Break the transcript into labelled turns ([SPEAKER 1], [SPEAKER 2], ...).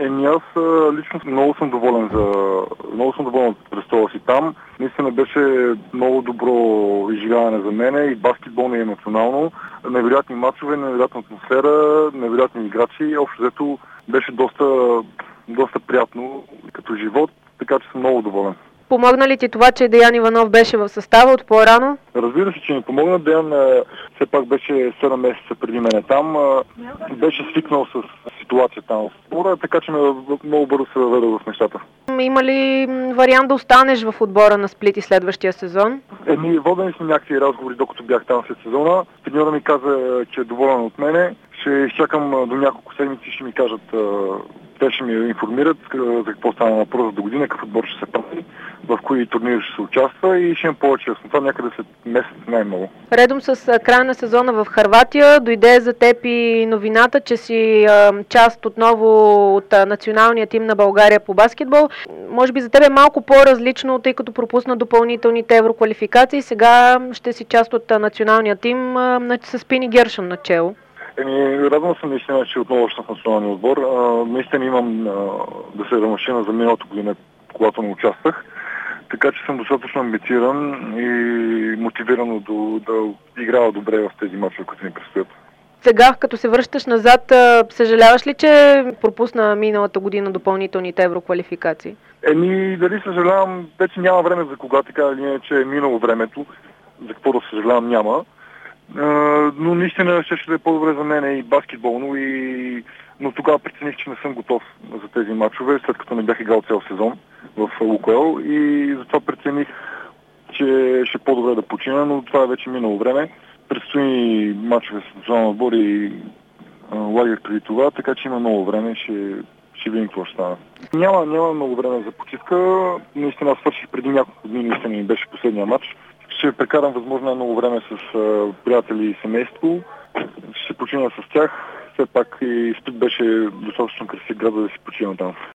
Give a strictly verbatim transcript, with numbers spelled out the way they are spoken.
[SPEAKER 1] Еми аз а, лично много съм доволен за много съм доволен от престола си там. Наистина беше много добро изживяване за мене и баскетболно и емоционално. Невероятни мачове, невероятна атмосфера, невероятни играчи. Общо взето беше доста, доста приятно като живот, така че съм много доволен.
[SPEAKER 2] Помогна ли ти това, че Деян Иванов беше в състава от по-рано?
[SPEAKER 1] Разбира се, че ми помогна. Деян все пак беше седем месеца преди мене там. Беше свикнал с ситуацията там в отбора, така че ме много бързо се въведе в нещата.
[SPEAKER 2] Има ли вариант да останеш в отбора на Сплит и следващия сезон?
[SPEAKER 1] Еми, водени сме някакви разговори, докато бях там след сезона. Треньора ми каза, че е доволен от мене. Ще изчакам до няколко седмици, ще ми кажат, те ще ми информират за какво стана въпрос за до година, какъв отбор ще се прави, в кои турнири ще се участва и ще имам повече яснота някъде след месец най-много.
[SPEAKER 2] Редом с края на сезона в Хърватия дойде за теб и новината, че си част отново от националния тим на България по баскетбол. Може би за теб е малко по-различно, тъй като пропусна допълнителните евроквалификации. Сега ще си част от националния тим с Пини Гершън начело.
[SPEAKER 1] Еми, радвам се наистина, че отново ще съм в националния отбор. А, наистина имам а, да се ремашина за миналото година, когато не участвах. Така че съм достатъчно амбициран и мотивиран да, да играя добре в тези мачове, които ни предстоят.
[SPEAKER 2] Сега, като се връщаш назад, съжаляваш ли, че пропусна миналата година допълнителните евроквалификации?
[SPEAKER 1] Еми, дали съжалявам, вече няма време за кога, така или не, че е минало времето. За какво да съжалявам няма. Uh, но наистина ще ще е по-добре за мен и баскетболно, и... но тогава прецених, че не съм готов за тези матчове, след като не бях играл цял сезон в Лукойл и затова прецених, че ще е по-добре да почина, но това е вече минало време. Предстои матчове с националния отбор и uh, лагер преди това, така че има много време, ще, ще видим какво ще стане. Няма, няма много време за почивка, наистина свърших преди няколко дни, наистина ми беше последния матч. Ще прекарам възможно много време с а, приятели и семейство. Ще почина с тях. Все пак и Сплит беше достатъчно красив град, да си почина там.